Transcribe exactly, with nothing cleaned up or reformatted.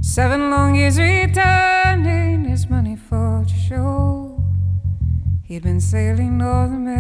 Seven long years returning his money for to show. He'd been sailing North America